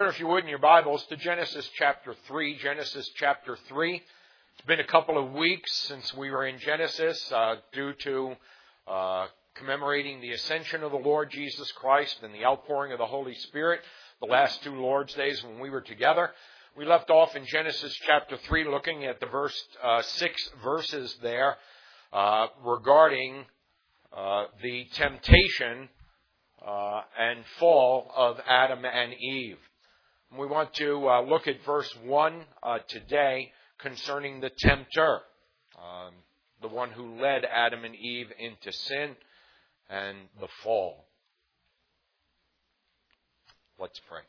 If you would in your Bibles to Genesis chapter 3. Genesis chapter 3. It's been a couple of weeks since we were in Genesis due to commemorating the ascension of the Lord Jesus Christ and the outpouring of the Holy Spirit, the last two Lord's Days when we were together. We left off in Genesis chapter 3 looking at the first 6 verses there regarding the temptation and fall of Adam and Eve. We want to look at verse 1 today concerning the tempter, the one who led Adam and Eve into sin and the fall. Let's pray.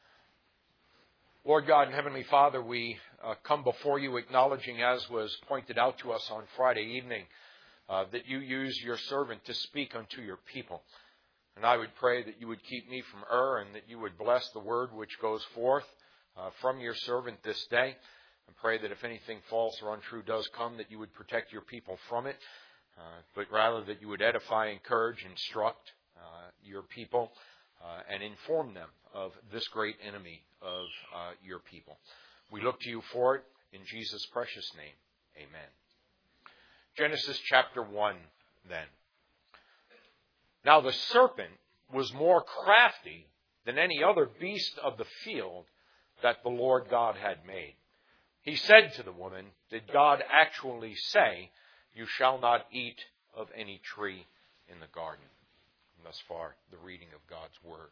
Lord God and Heavenly Father, we come before you acknowledging, as was pointed out to us on Friday evening, that you use your servant to speak unto your people. And I would pray that you would keep me from error and that you would bless the word which goes forth from your servant this day. And pray that if anything false or untrue does come, that you would protect your people from it, but rather that you would edify, encourage, instruct your people and inform them of this great enemy of your people. We look to you for it in Jesus' precious name. Amen. Genesis chapter 1 then. Now the serpent was more crafty than any other beast of the field that the Lord God had made. He said to the woman, did God actually say, you shall not eat of any tree in the garden? And thus far, the reading of God's Word.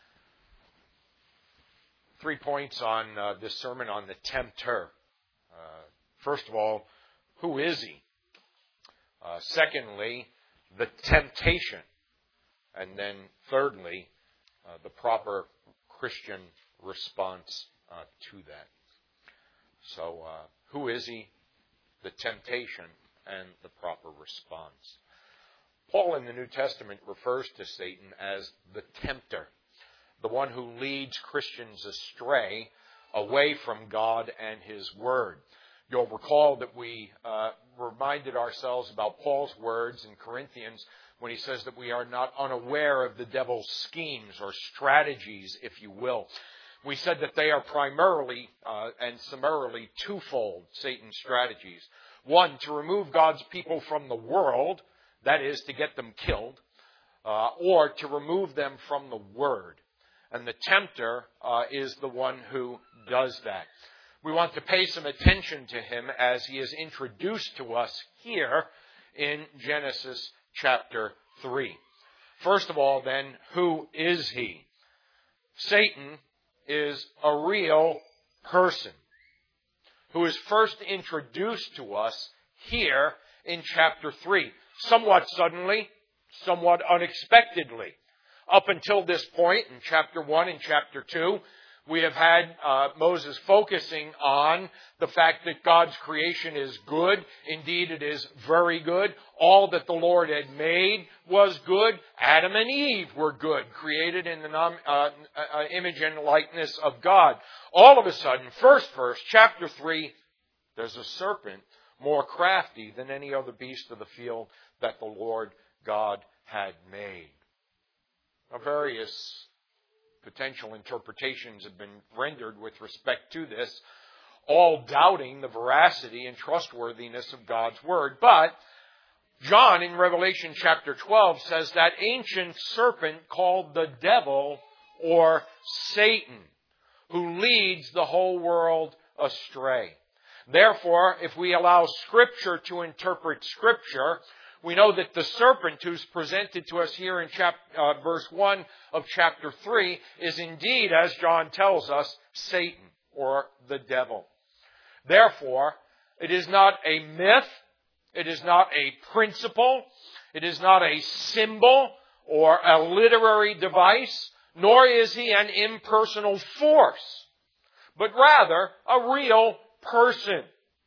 3 points on this sermon on the tempter. First of all, who is he? Secondly, the temptation. And then thirdly, the proper Christian response to that. So, who is he? The temptation and the proper response. Paul in the New Testament refers to Satan as the tempter, the one who leads Christians astray away from God and His Word. You'll recall that we reminded ourselves about Paul's words in Corinthians when he says that we are not unaware of the devil's schemes or strategies, if you will. We said that they are primarily and summarily twofold, Satan's strategies. One, to remove God's people from the world, that is, to get them killed, or to remove them from the Word. And the tempter is the one who does that. We want to pay some attention to him as he is introduced to us here in Genesis chapter 3. First of all, then, who is he? Satan is a real person who is first introduced to us here in chapter 3. Somewhat suddenly, somewhat unexpectedly. Up until this point, in chapter 1 and chapter 2, we have had Moses focusing on the fact that God's creation is good. Indeed, it is very good. All that the Lord had made was good. Adam and Eve were good, created in the image and likeness of God. All of a sudden, first verse, chapter 3, there's a serpent more crafty than any other beast of the field that the Lord God had made. Now, various potential interpretations have been rendered with respect to this, all doubting the veracity and trustworthiness of God's Word. But John in Revelation chapter 12 says that ancient serpent called the devil or Satan, who leads the whole world astray. Therefore, if we allow Scripture to interpret Scripture, we know that the serpent who's presented to us here in verse 1 of chapter 3 is indeed, as John tells us, Satan or the devil. Therefore, it is not a myth, it is not a principle, it is not a symbol or a literary device, nor is he an impersonal force, but rather a real person.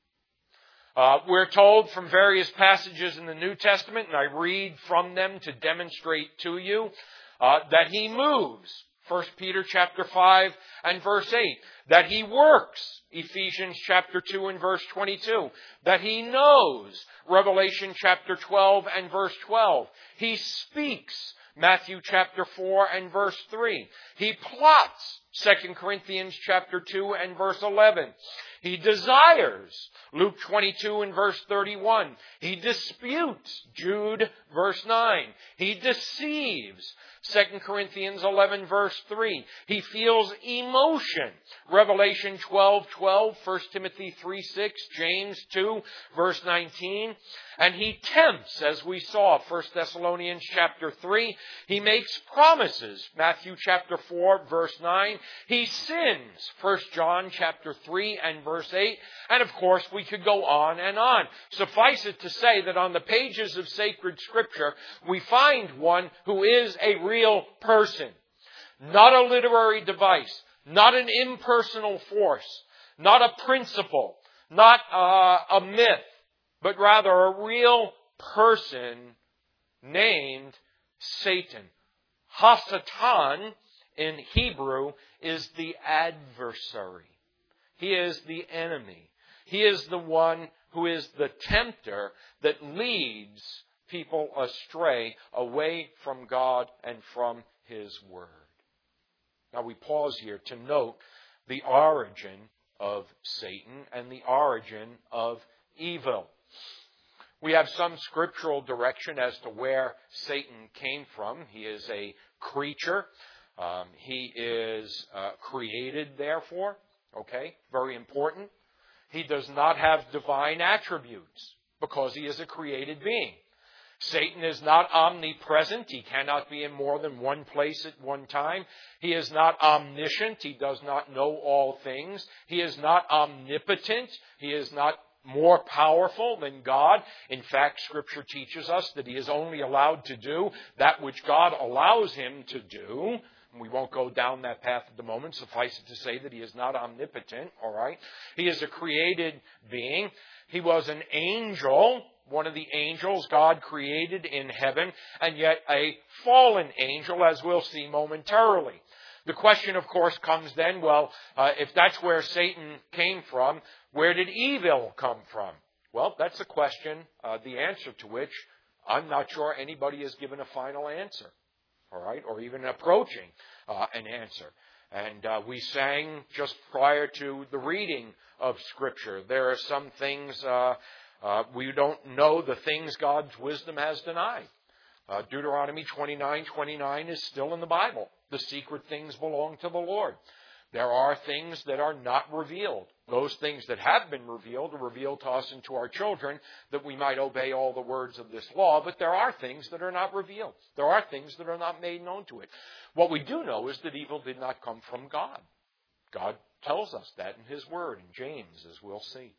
We're told from various passages in the New Testament, and I read from them to demonstrate to you, that he moves. 1 Peter chapter 5 and verse 8. That he works. Ephesians chapter 2 and verse 22. That he knows. Revelation chapter 12 and verse 12. He speaks. Matthew chapter 4 and verse 3. He plots 2 Corinthians chapter 2 and verse 11. He desires Luke 22 and verse 31. He disputes Jude verse 9. He deceives 2 Corinthians 11 verse 3. He feels emotion. Revelation 12:12, 1 Timothy 3:6, James 2 verse 19. And he tempts, as we saw, 1 Thessalonians chapter 3. He makes promises, Matthew chapter 4 verse 9. He sins, 1 John chapter 3 and verse 8. And of course, we could go on and on. Suffice it to say that on the pages of sacred Scripture, we find one who is a real person. Not a literary device. Not an impersonal force. Not a principle. Not a myth. But rather a real person named Satan. Hasatan in Hebrew is the adversary. He is the enemy. He is the one who is the tempter that leads people astray away from God and from His Word. Now we pause here to note the origin of Satan and the origin of evil. We have some scriptural direction as to where Satan came from. He is a creature. He is created, therefore. Okay, very important. He does not have divine attributes because he is a created being. Satan is not omnipresent. He cannot be in more than one place at one time. He is not omniscient. He does not know all things. He is not omnipotent. He is not more powerful than God. In fact, Scripture teaches us that he is only allowed to do that which God allows him to do. We won't go down that path at the moment. Suffice it to say that he is not omnipotent, all right? He is a created being. He was an angel, one of the angels God created in heaven, and yet a fallen angel, as we'll see momentarily. The question, of course, comes then, well, if that's where Satan came from, where did evil come from? Well, that's a question, the answer to which I'm not sure anybody has given a final answer. All right, or even approaching an answer. And we sang just prior to the reading of Scripture. There are some things we don't know the things God's wisdom has denied. Deuteronomy 29:29 is still in the Bible. The secret things belong to the Lord. There are things that are not revealed. Those things that have been revealed are revealed to us and to our children that we might obey all the words of this law. But there are things that are not revealed. There are things that are not made known to it. What we do know is that evil did not come from God. God tells us that in His Word, in James, as we'll see.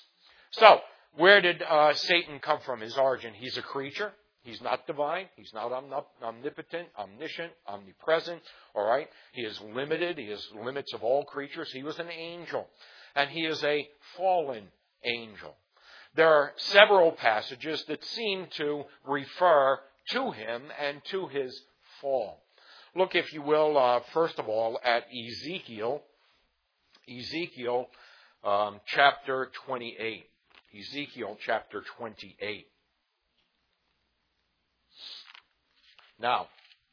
So, where did Satan come from? His origin. He's a creature. He's not divine. He's not omnipotent, omniscient, omnipresent. All right? He is limited. He has limits of all creatures. He was an angel. And he is a fallen angel. There are several passages that seem to refer to him and to his fall. Look, if you will, first of all, at Ezekiel. Ezekiel chapter 28. Ezekiel chapter 28. Now,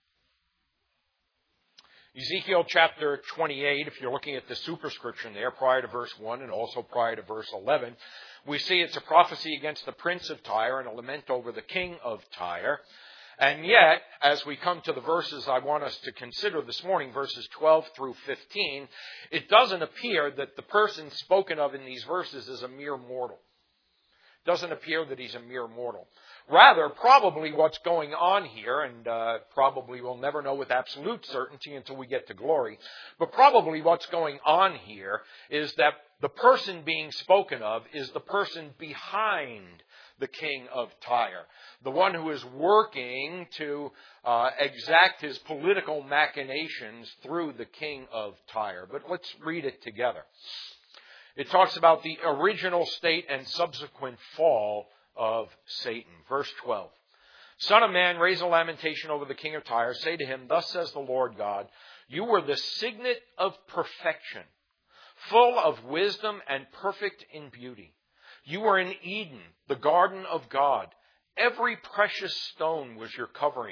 Ezekiel chapter 28, if you're looking at the superscription there, prior to verse 1 and also prior to verse 11, we see it's a prophecy against the prince of Tyre and a lament over the king of Tyre. And yet, as we come to the verses I want us to consider this morning, verses 12 through 15, it doesn't appear that the person spoken of in these verses is a mere mortal. It doesn't appear that he's a mere mortal. Rather, probably what's going on here, and probably we'll never know with absolute certainty until we get to glory, but probably what's going on here is that the person being spoken of is the person behind the king of Tyre, the one who is working to exact his political machinations through the king of Tyre. But let's read it together. It talks about the original state and subsequent fall of Satan. Verse 12. Son of man, raise a lamentation over the king of Tyre. Say to him, thus says the Lord God, you were the signet of perfection, full of wisdom and perfect in beauty. You were in Eden, the garden of God. Every precious stone was your covering,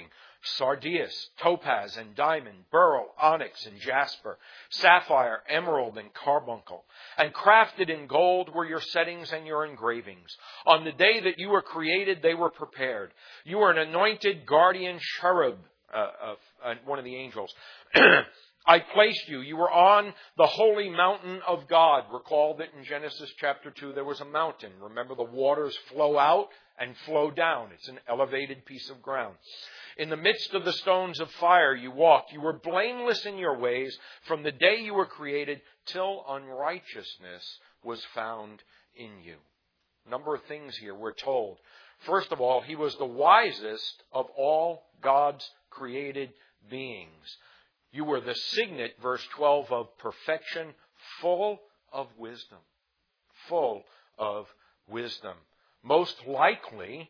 sardius, topaz, and diamond, beryl, onyx, and jasper, sapphire, emerald, and carbuncle. And crafted in gold were your settings and your engravings. On the day that you were created, they were prepared. You were an anointed guardian cherub, one of the angels. I placed you. You were on the holy mountain of God. Recall that in Genesis chapter 2 there was a mountain. Remember, the waters flow out and flow down. It's an elevated piece of ground. In the midst of the stones of fire you walked. You were blameless in your ways from the day you were created till unrighteousness was found in you. A number of things here we're told. First of all, he was the wisest of all God's created beings. You were the signet, verse 12, of perfection, full of wisdom. Full of wisdom. Most likely,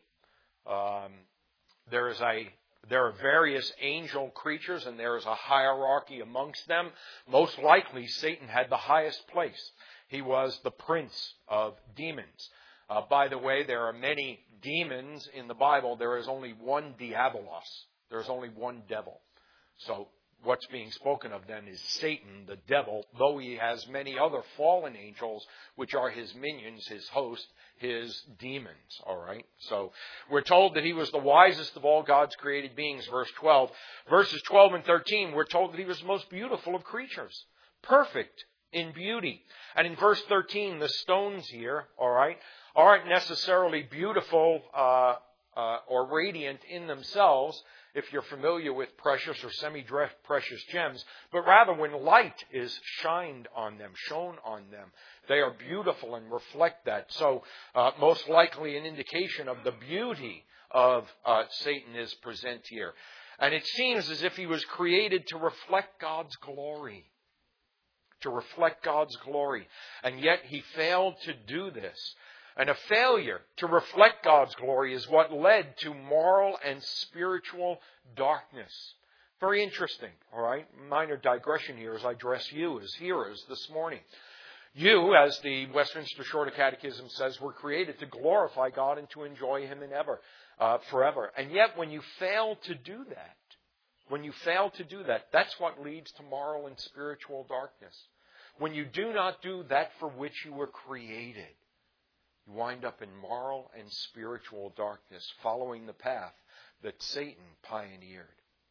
there are various angel creatures and there is a hierarchy amongst them. Most likely, Satan had the highest place. He was the prince of demons. By the way, there are many demons in the Bible. There is only one diabolos. There is only one devil. So what's being spoken of then is Satan, the devil, though he has many other fallen angels, which are his minions, his host, his demons. All right. So we're told that he was the wisest of all God's created beings, verse 12. Verses 12 and 13, we're told that he was the most beautiful of creatures, perfect in beauty. And in verse 13, the stones here, all right, aren't necessarily beautiful or radiant in themselves, if you're familiar with precious or semi-precious gems, but rather when light is shown on them, they are beautiful and reflect that. So most likely an indication of the beauty of Satan is present here. And it seems as if he was created to reflect God's glory. To reflect God's glory. And yet he failed to do this. And a failure to reflect God's glory is what led to moral and spiritual darkness. Very interesting, all right? Minor digression here as I address you as hearers this morning. You, as the Westminster Shorter Catechism says, were created to glorify God and to enjoy Him forever. And yet when you fail to do that, that's what leads to moral and spiritual darkness. When you do not do that for which you were created, you wind up in moral and spiritual darkness, following the path that Satan pioneered.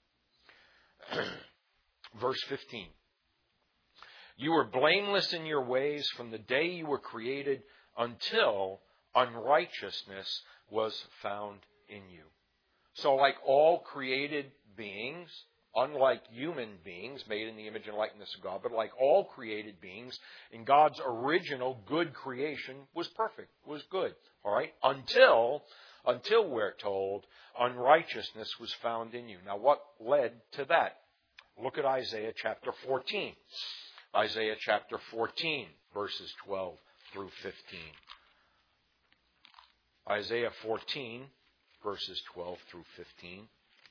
Verse 15. You were blameless in your ways from the day you were created until unrighteousness was found in you. So like all created beings, unlike human beings made in the image and likeness of God, but like all created beings, in God's original good creation was perfect, was good. All right? Until we're told, unrighteousness was found in you. Now what led to that? Look at Isaiah chapter 14. Isaiah chapter 14, verses 12 through 15. Isaiah 14, verses 12 through 15.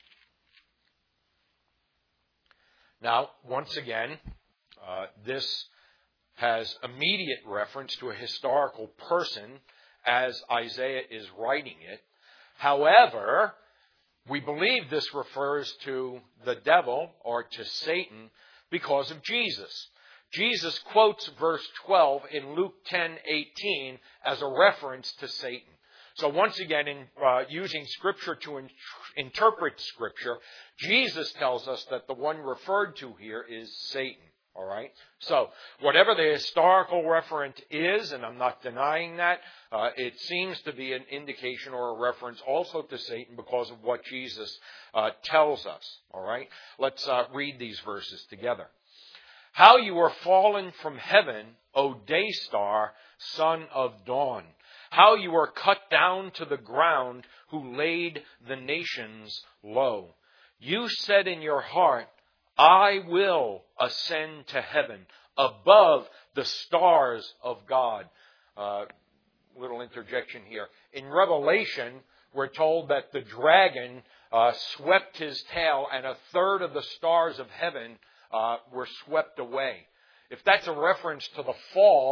Now, once again, this has immediate reference to a historical person as Isaiah is writing it. However, we believe this refers to the devil or to Satan because of Jesus. Jesus quotes verse 12 in Luke 10:18 as a reference to Satan. So once again, in using Scripture to interpret Scripture, Jesus tells us that the one referred to here is Satan. All right? So whatever the historical referent is, and I'm not denying that, it seems to be an indication or a reference also to Satan because of what Jesus tells us. All right? Let's read these verses together. How you are fallen from heaven, O day star, son of dawn. How you are cut down to the ground, who laid the nations low. You said in your heart, I will ascend to heaven, above the stars of God. Little interjection here. In Revelation, we're told that the dragon swept his tail, and a third of the stars of heaven were swept away. If that's a reference to the fall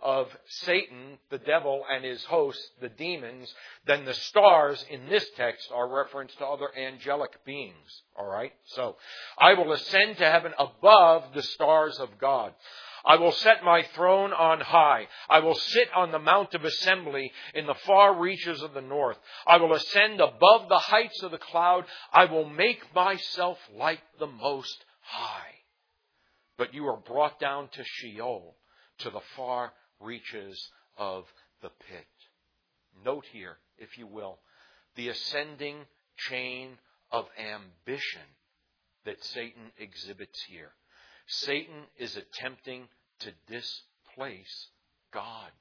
of Satan, the devil, and his hosts, the demons, then the stars in this text are reference to other angelic beings. All right? So, I will ascend to heaven above the stars of God. I will set my throne on high. I will sit on the mount of assembly in the far reaches of the north. I will ascend above the heights of the cloud. I will make myself like the Most High. But you are brought down to Sheol, to the far reaches of the pit. Note here, if you will, the ascending chain of ambition that Satan exhibits here. Satan is attempting to displace God.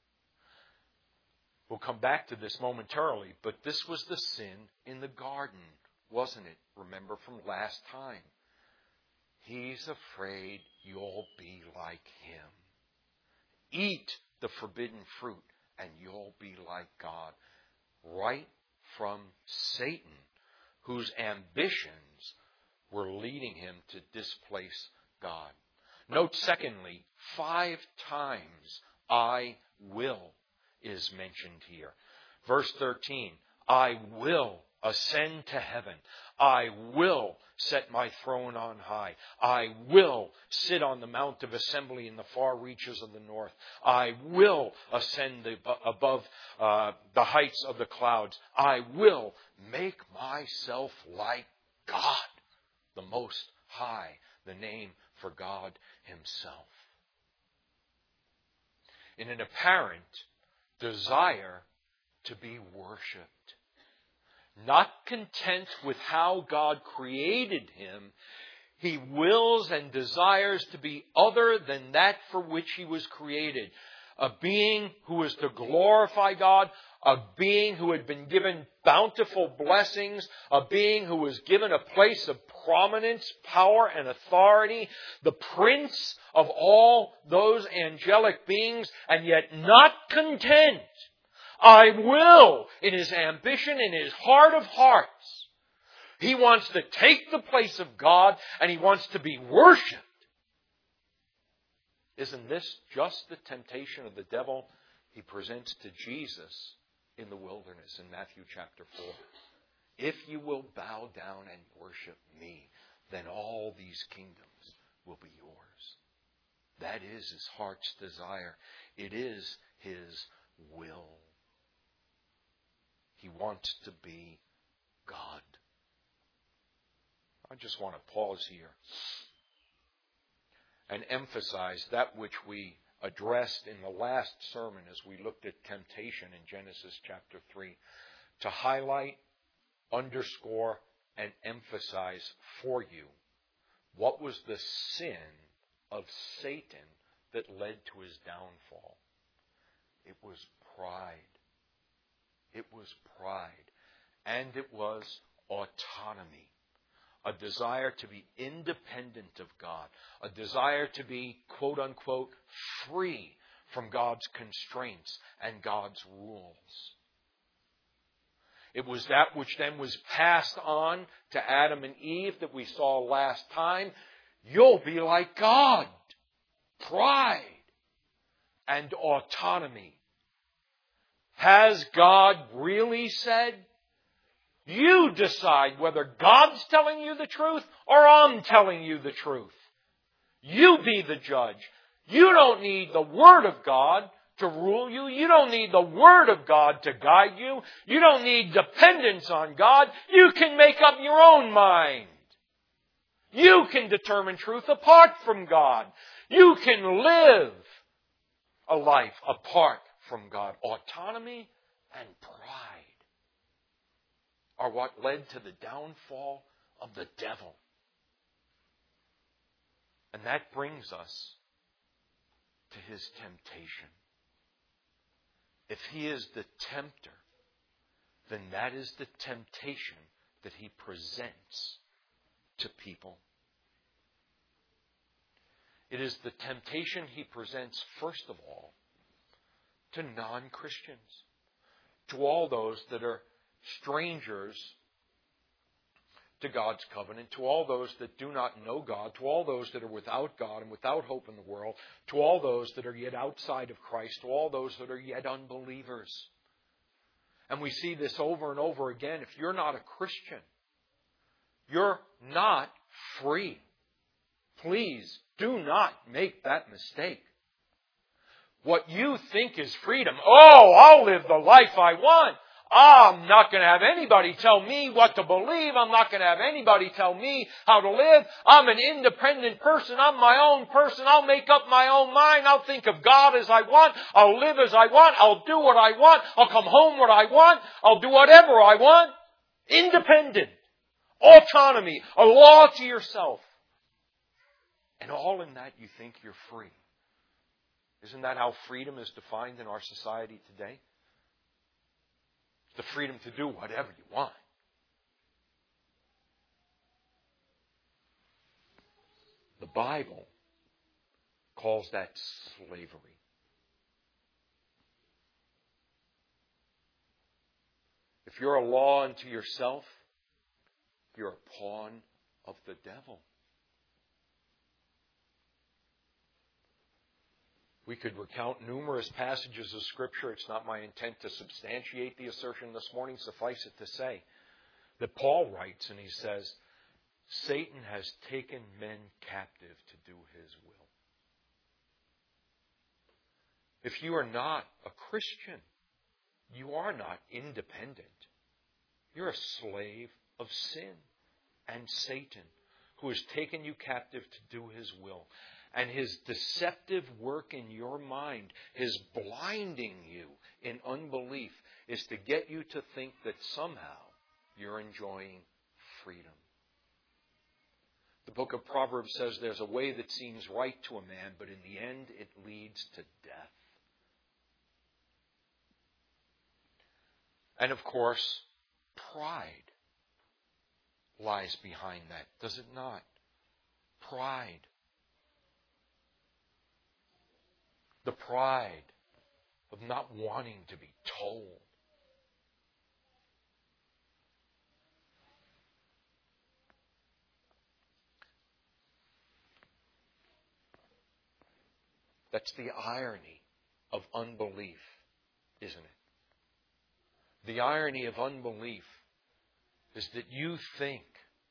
We'll come back to this momentarily, but this was the sin in the garden, wasn't it? Remember from last time. He's afraid you'll be like him. Eat the forbidden fruit and you'll be like God. Right from Satan, whose ambitions were leading him to displace God. Note secondly, 5 times I will is mentioned here. Verse 13, I will ascend to heaven. I will set my throne on high. I will sit on the mount of assembly in the far reaches of the north. I will ascend above the heights of the clouds. I will make myself like God, the Most High, the name for God Himself. In an apparent desire to be worshipped. Not content with how God created him, he wills and desires to be other than that for which he was created. A being who was to glorify God, a being who had been given bountiful blessings, a being who was given a place of prominence, power, and authority, the prince of all those angelic beings, and yet not content. I will, in his ambition, in his heart of hearts, he wants to take the place of God and he wants to be worshipped. Isn't this just the temptation of the devil he presents to Jesus in the wilderness in Matthew chapter 4? If you will bow down and worship me, then all these kingdoms will be yours. That is his heart's desire. It is his will. He wants to be God. I just want to pause here and emphasize that which we addressed in the last sermon as we looked at temptation in Genesis chapter 3, to highlight, underscore, and emphasize for you what was the sin of Satan that led to his downfall. It was pride. It was pride. And it was autonomy. A desire to be independent of God. A desire to be, quote unquote, free from God's constraints and God's rules. It was that which then was passed on to Adam and Eve that we saw last time. You'll be like God. Pride and autonomy. Has God really said? You decide whether God's telling you the truth or I'm telling you the truth. You be the judge. You don't need the Word of God to rule you. You don't need the Word of God to guide you. You don't need dependence on God. You can make up your own mind. You can determine truth apart from God. You can live a life apart from God. Autonomy and pride are what led to the downfall of the devil. And that brings us to his temptation. If he is the tempter, then that is the temptation that he presents to people. It is the temptation he presents, first of all, to non-Christians, to all those that are strangers to God's covenant, to all those that do not know God, to all those that are without God and without hope in the world, to all those that are yet outside of Christ, to all those that are yet unbelievers. And we see this over and over again. If you're not a Christian, you're not free. Please do not make that mistake. What you think is freedom, I'll live the life I want. I'm not going to have anybody tell me what to believe. I'm not going to have anybody tell me how to live. I'm an independent person. I'm my own person. I'll make up my own mind. I'll think of God as I want. I'll live as I want. I'll do what I want. I'll come home when I want. I'll do whatever I want. Independent. Autonomy. A law to yourself. And all in that you think you're free. Isn't that how freedom is defined in our society today? The freedom to do whatever you want. The Bible calls that slavery. If you're a law unto yourself, you're a pawn of the devil. We could recount numerous passages of Scripture. It's not my intent to substantiate the assertion this morning. Suffice it to say that Paul writes and he says, Satan has taken men captive to do his will. If you are not a Christian, you are not independent. You're a slave of sin and Satan, who has taken you captive to do his will. And his deceptive work in your mind, his blinding you in unbelief, is to get you to think that somehow you're enjoying freedom. The book of Proverbs says there's a way that seems right to a man, but in the end it leads to death. And of course, pride lies behind that, does it not? Pride. The pride of not wanting to be told. That's the irony of unbelief, isn't it? The irony of unbelief is that you think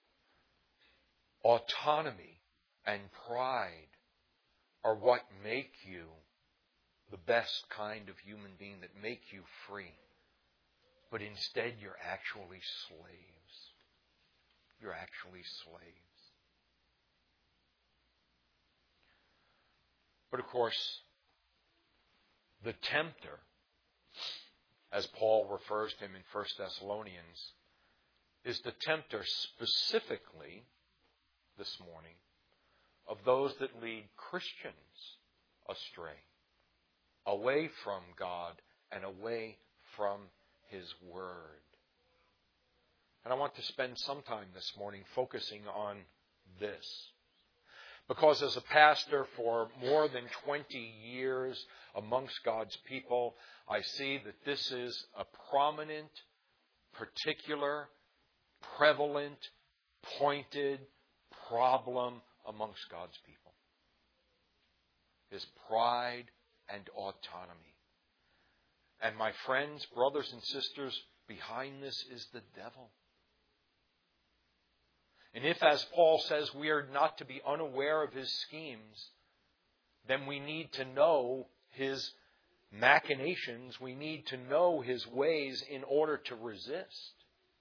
autonomy and pride are what make you the best kind of human being, that make you free. But instead, you're actually slaves. You're actually slaves. But of course, the tempter, as Paul refers to him in 1 Thessalonians, is the tempter specifically this morning of those that lead Christians astray, away from God and away from His Word. And I want to spend some time this morning focusing on this. Because as a pastor for more than 20 years amongst God's people, I see that this is a prominent, particular, prevalent, pointed problem amongst God's people. Is pride and autonomy. And my friends, brothers and sisters, behind this is the devil. And if, as Paul says, we are not to be unaware of his schemes, then we need to know his machinations. We need to know his ways in order to resist.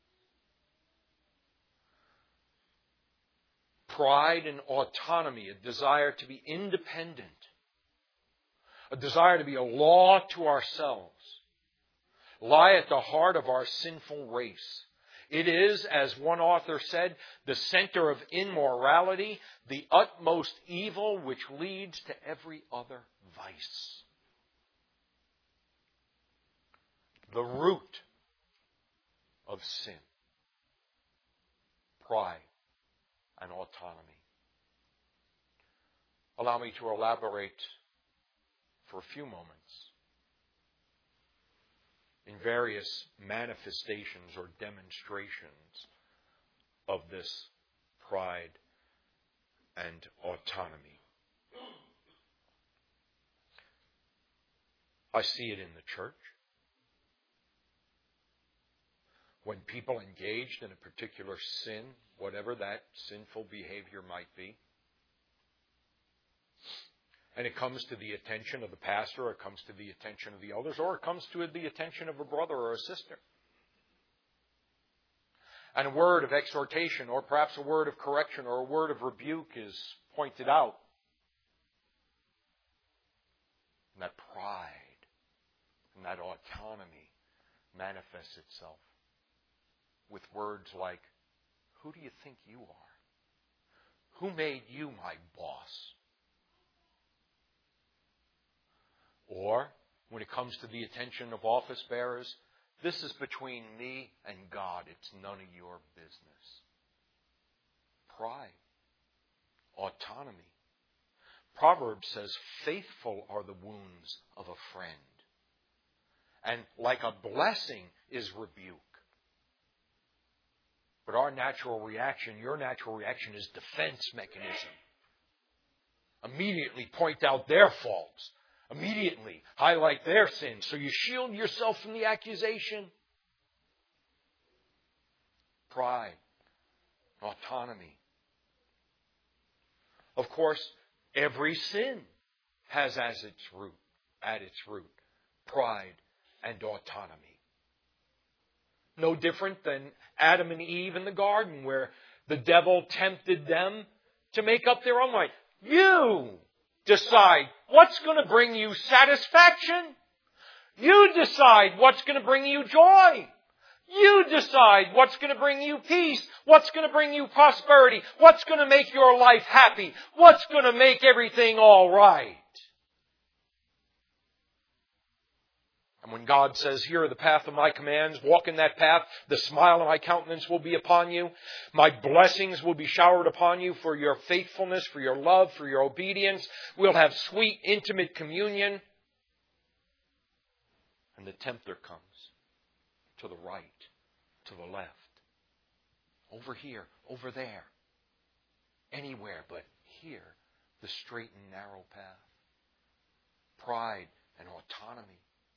Pride and autonomy, a desire to be independent, a desire to be a law to ourselves, lie at the heart of our sinful race. It is, as one author said, the center of immorality, the utmost evil which leads to every other vice. The root of sin, pride and autonomy. Allow me to elaborate for a few moments in various manifestations or demonstrations of this pride and autonomy. I see it in the church. When people engaged in a particular sin, whatever that sinful behavior might be, and it comes to the attention of the pastor, or it comes to the attention of the elders, or it comes to the attention of a brother or a sister, and a word of exhortation, or perhaps a word of correction, or a word of rebuke is pointed out, and that pride and that autonomy manifests itself with words like, "Who do you think you are? Who made you my boss?" Or, when it comes to the attention of office bearers, "This is between me and God. It's none of your business." Pride. Autonomy. Proverbs says, "Faithful are the wounds of a friend." And like a blessing is rebuke. But our natural reaction, your natural reaction, is defense mechanism. Immediately point out their faults. Immediately highlight their sins, so you shield yourself from the accusation. Pride. Autonomy. Of course, every sin has at its root, pride and autonomy. No different than Adam and Eve in the garden, where the devil tempted them to make up their own mind. You decide what's going to bring you satisfaction. You decide what's going to bring you joy. You decide what's going to bring you peace, what's going to bring you prosperity, what's going to make your life happy, what's going to make everything all right. And when God says, "Here are the path of my commands, walk in that path, the smile of my countenance will be upon you. My blessings will be showered upon you for your faithfulness, for your love, for your obedience. We'll have sweet, intimate communion." And the tempter comes to the right, to the left, over here, over there, anywhere but here, the straight and narrow path. Pride and autonomy.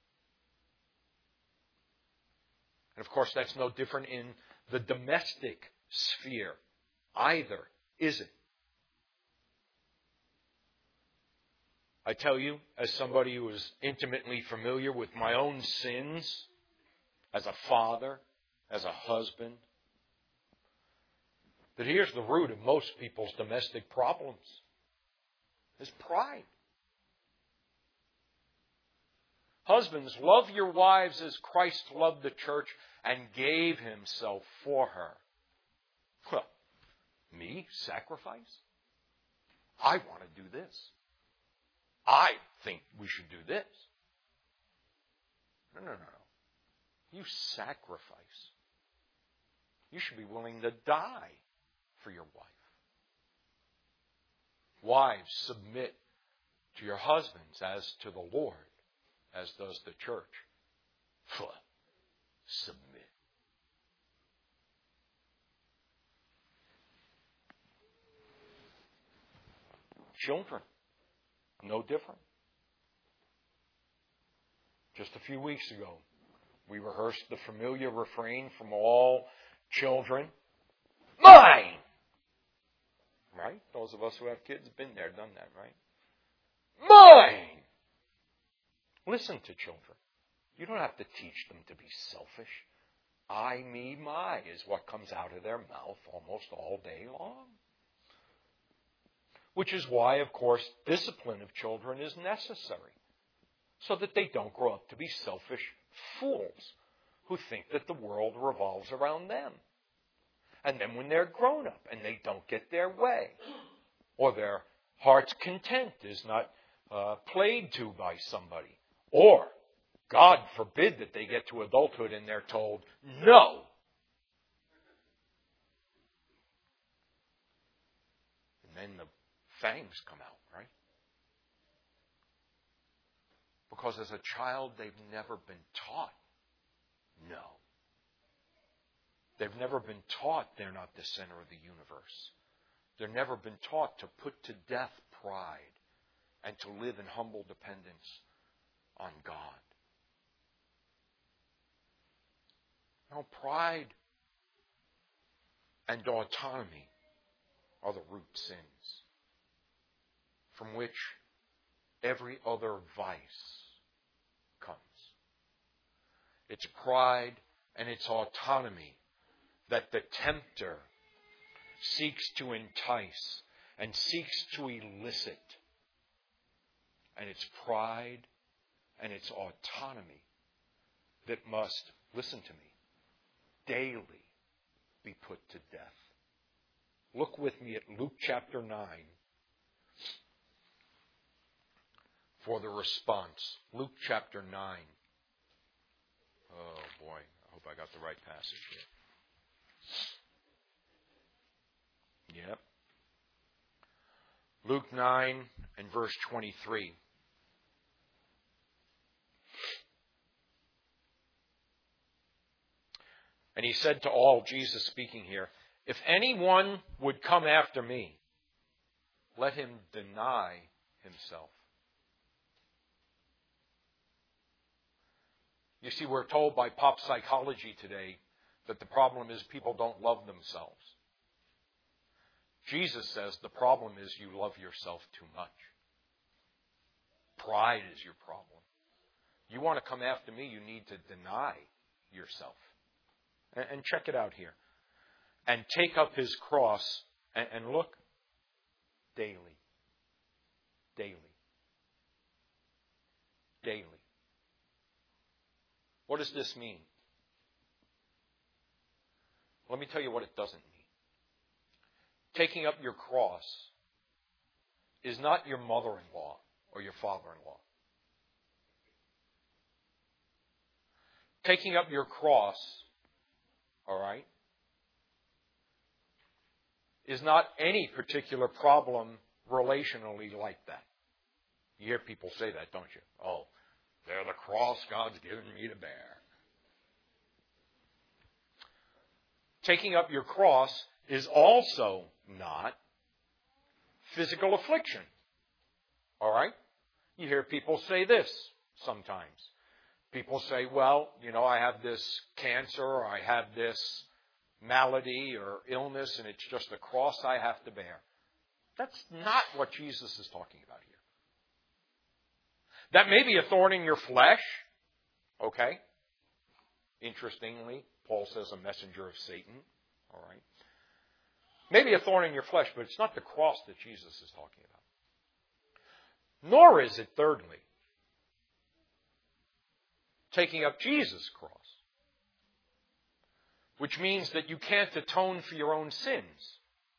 And of course, that's no different in the domestic sphere either, is it? I tell you, as somebody who is intimately familiar with my own sins, as a father, as a husband, that here's the root of most people's domestic problems, is pride. Husbands, love your wives as Christ loved the church and gave himself for her. Well, me? Sacrifice? I want to do this. I think we should do this. No. You sacrifice. You should be willing to die for your wife. Wives, submit to your husbands as to the Lord, as does the church. Submit. Children, no different. Just a few weeks ago, we rehearsed the familiar refrain from all children. Mine! Right? Those of us who have kids have been there, done that, right? Mine! Listen to children. You don't have to teach them to be selfish. I, me, my is what comes out of their mouth almost all day long. Which is why, of course, discipline of children is necessary, so that they don't grow up to be selfish fools who think that the world revolves around them. And then when they're grown up and they don't get their way, or their heart's content is not played to by somebody, or, God forbid, that they get to adulthood and they're told, no. And then the fangs come out, right? Because as a child, they've never been taught no. They've never been taught they're not the center of the universe. They've never been taught to put to death pride and to live in humble dependence on God. Now, pride and autonomy are the root sins from which every other vice comes. It's pride and it's autonomy that the tempter seeks to entice and seeks to elicit. And it's pride and it's autonomy that must, listen to me, daily be put to death. Look with me at Luke chapter 9 for the response. Luke chapter 9. Oh boy, I hope I got the right passage here. Yep. Luke 9 and verse 23. And he said to all, Jesus speaking here, if anyone would come after me, let him deny himself. You see, we're told by pop psychology today that the problem is people don't love themselves. Jesus says the problem is you love yourself too much. Pride is your problem. You want to come after me, you need to deny yourself. And check it out here. And take up his cross and look daily. Daily. Daily. What does this mean? Let me tell you what it doesn't mean. Taking up your cross is not your mother-in-law or your father-in-law. Taking up your cross, all right, is not any particular problem relationally like that. You hear people say that, don't you? Oh, they're the cross God's given me to bear. Taking up your cross is also not physical affliction. All right? You hear people say this sometimes. People say, well, I have this cancer or I have this malady or illness and it's just a cross I have to bear. That's not what Jesus is talking about here. That may be a thorn in your flesh. Okay? Interestingly, Paul says a messenger of Satan. All right? Maybe a thorn in your flesh, but it's not the cross that Jesus is talking about. Nor is it, thirdly, taking up Jesus' cross, which means that you can't atone for your own sins.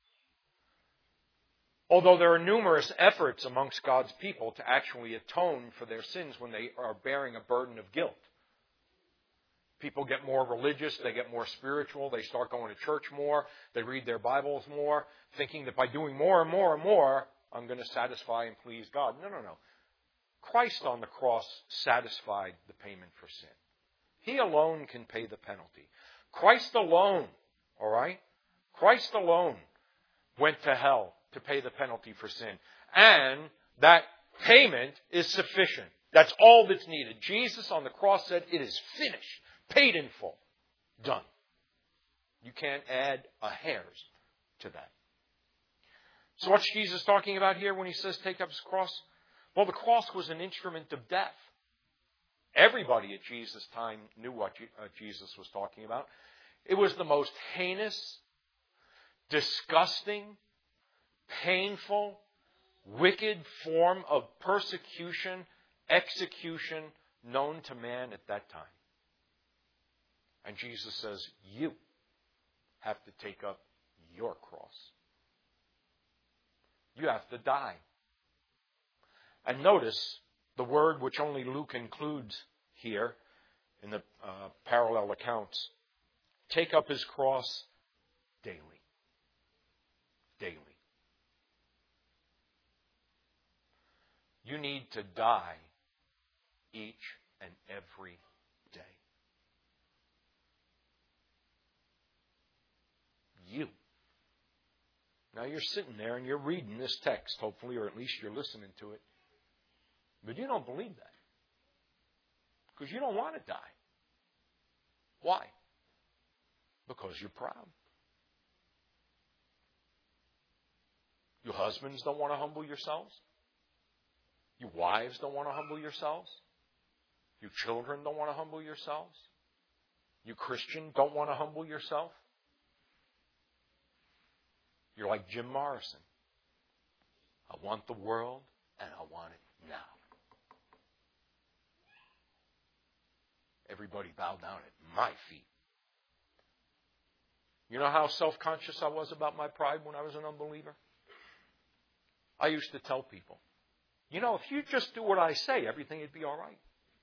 Although there are numerous efforts amongst God's people to actually atone for their sins when they are bearing a burden of guilt. People get more religious, they get more spiritual, they start going to church more, they read their Bibles more, thinking that by doing more and more and more, I'm going to satisfy and please God. No. Christ on the cross satisfied the payment for sin. He alone can pay the penalty. Christ alone, all right? Christ alone went to hell to pay the penalty for sin. And that payment is sufficient. That's all that's needed. Jesus on the cross said, it is finished, paid in full, done. You can't add a hair's to that. So what's Jesus talking about here when he says take up his cross? Well, the cross was an instrument of death. Everybody at Jesus' time knew what Jesus was talking about. It was the most heinous, disgusting, painful, wicked form of persecution, execution known to man at that time. And Jesus says, you have to take up your cross. You have to die. And notice the word which only Luke includes here in the parallel accounts. Take up his cross daily. Daily. You need to die each and every day. you. Now you're sitting there and you're reading this text, hopefully, or at least you're listening to it. But you don't believe that. Because you don't want to die. Why? Because you're proud. You husbands don't want to humble yourselves. You wives don't want to humble yourselves. You children don't want to humble yourselves. You Christian don't want to humble yourself. You're like Jim Morrison. I want the world and I want it now. Everybody bow down at my feet. You know how self-conscious I was about my pride when I was an unbeliever? I used to tell people, you know, if you just do what I say, everything would be all right.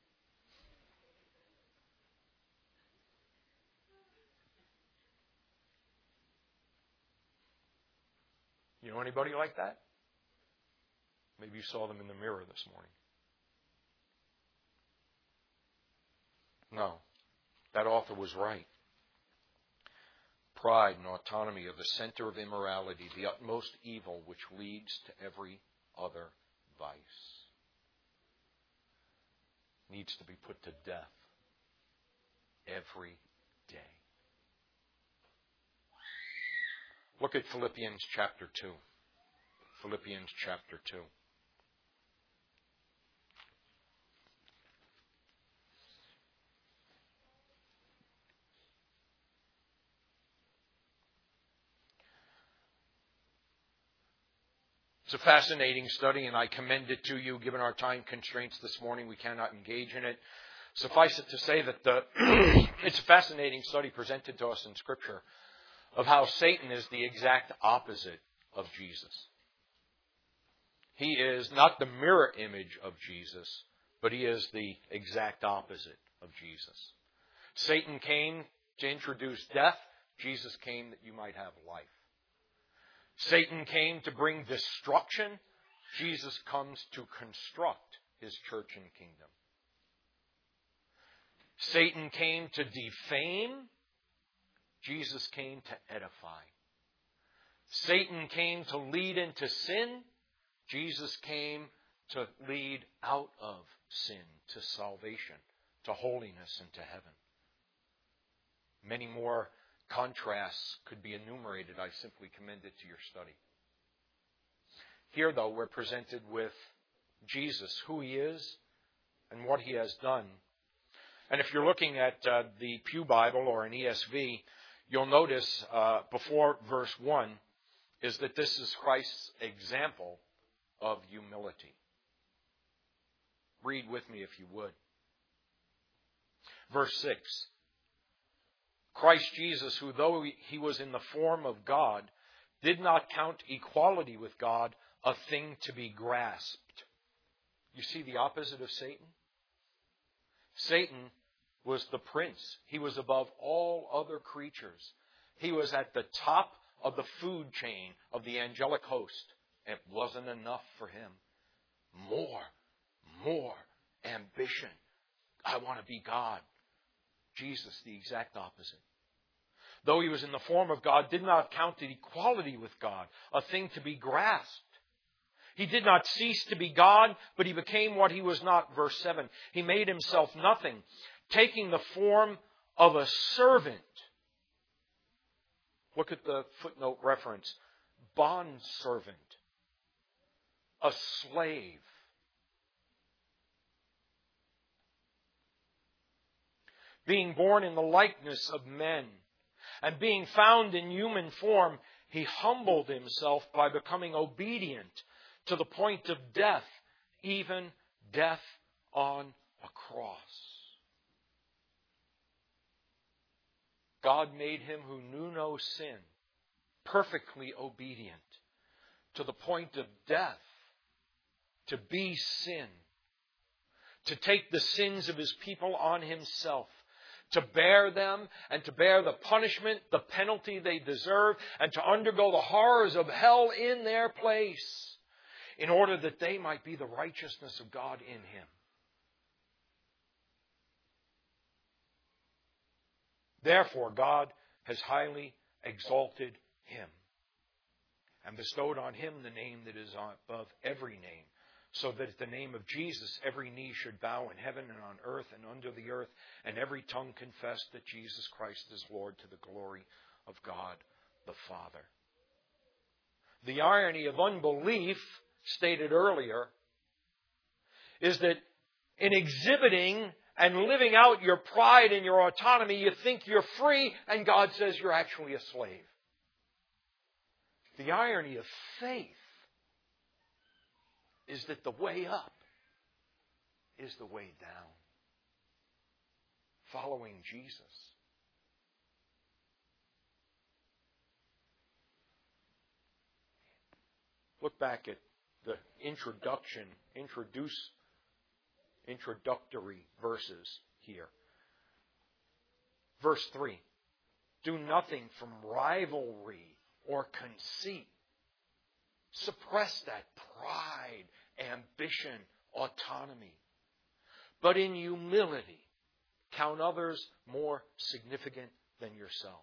You know anybody like that? Maybe you saw them in the mirror this morning. No, that author was right. Pride and autonomy are the center of immorality, the utmost evil which leads to every other vice. Needs to be put to death every day. Look at Philippians chapter 2. Philippians chapter 2. It's a fascinating study, and I commend it to you. Given our time constraints this morning, we cannot engage in it. Suffice it to say that it's a fascinating study presented to us in Scripture of how Satan is the exact opposite of Jesus. He is not the mirror image of Jesus, but he is the exact opposite of Jesus. Satan came to introduce death. Jesus came that you might have life. Satan came to bring destruction. Jesus comes to construct his church and kingdom. Satan came to defame. Jesus came to edify. Satan came to lead into sin. Jesus came to lead out of sin to salvation, to holiness, and to heaven. Many more contrasts could be enumerated. I simply commend it to your study. Here, though, we're presented with Jesus, who he is and what he has done. And if you're looking at the Pew Bible or an ESV, you'll notice before verse 1 is that this is Christ's example of humility. Read with me if you would. Verse 6. Christ Jesus, who though he was in the form of God, did not count equality with God a thing to be grasped. You see the opposite of Satan? Satan was the prince. He was above all other creatures. He was at the top of the food chain of the angelic host. It wasn't enough for him. More ambition. I want to be God. Jesus, the exact opposite. Though he was in the form of God, did not count equality with God a thing to be grasped. He did not cease to be God, but he became what he was not. Verse 7. He made himself nothing, taking the form of a servant. Look at the footnote reference. Bondservant. A slave. Being born in the likeness of men, and being found in human form, he humbled himself by becoming obedient to the point of death, even death on a cross. God made him who knew no sin perfectly obedient to the point of death, to be sin, to take the sins of his people on himself, to bear them and to bear the punishment, the penalty they deserve, and to undergo the horrors of hell in their place, in order that they might be the righteousness of God in him. Therefore, God has highly exalted Him and bestowed on Him the name that is above every name, so that at the name of Jesus every knee should bow in heaven and on earth and under the earth, and every tongue confess that Jesus Christ is Lord, to the glory of God the Father. The irony of unbelief, stated earlier, is that in exhibiting and living out your pride and your autonomy, you think you're free, and God says you're actually a slave. The irony of faith is that the way up is the way down. Following Jesus. Look back at the introductory verses here. Verse 3. Do nothing from rivalry or conceit. Suppress that pride, ambition, autonomy. But in humility, count others more significant than yourselves.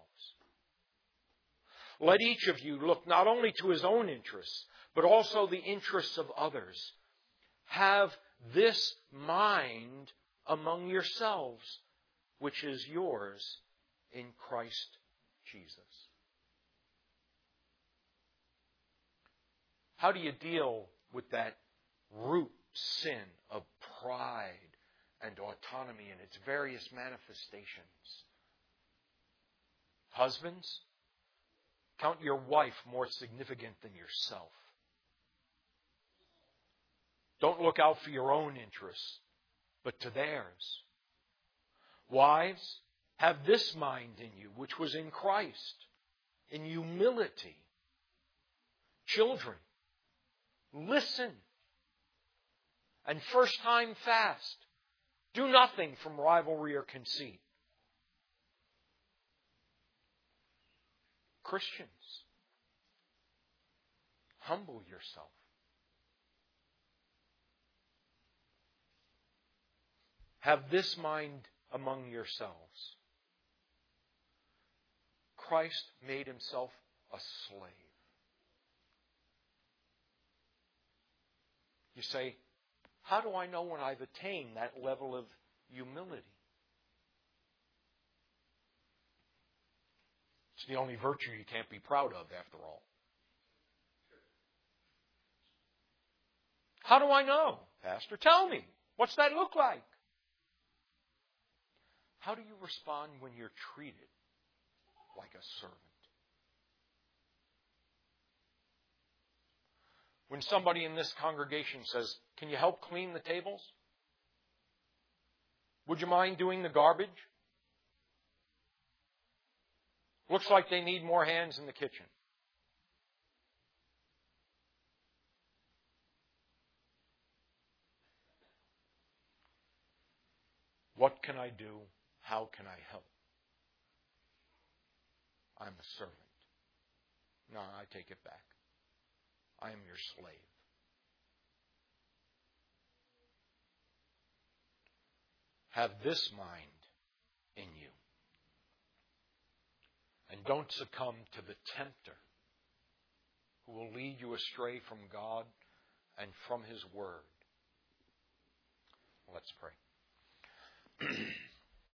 Let each of you look not only to his own interests, but also the interests of others. Have this mind among yourselves, which is yours in Christ Jesus. How do you deal with that root sin of pride and autonomy in its various manifestations? Husbands, count your wife more significant than yourself. Don't look out for your own interests, but to theirs. Wives, have this mind in you, which was in Christ, in humility. Children, listen. And first time fast. Do nothing from rivalry or conceit. Christians, humble yourself. Have this mind among yourselves. Christ made himself a slave. You say, how do I know when I've attained that level of humility? It's the only virtue you can't be proud of, after all. How do I know? Pastor, tell me. What's that look like? How do you respond when you're treated like a servant? When somebody in this congregation says, can you help clean the tables? Would you mind doing the garbage? Looks like they need more hands in the kitchen. What can I do? How can I help? I'm a servant. No, I take it back. I am your slave. Have this mind in you. And don't succumb to the tempter who will lead you astray from God and from His Word. Let's pray.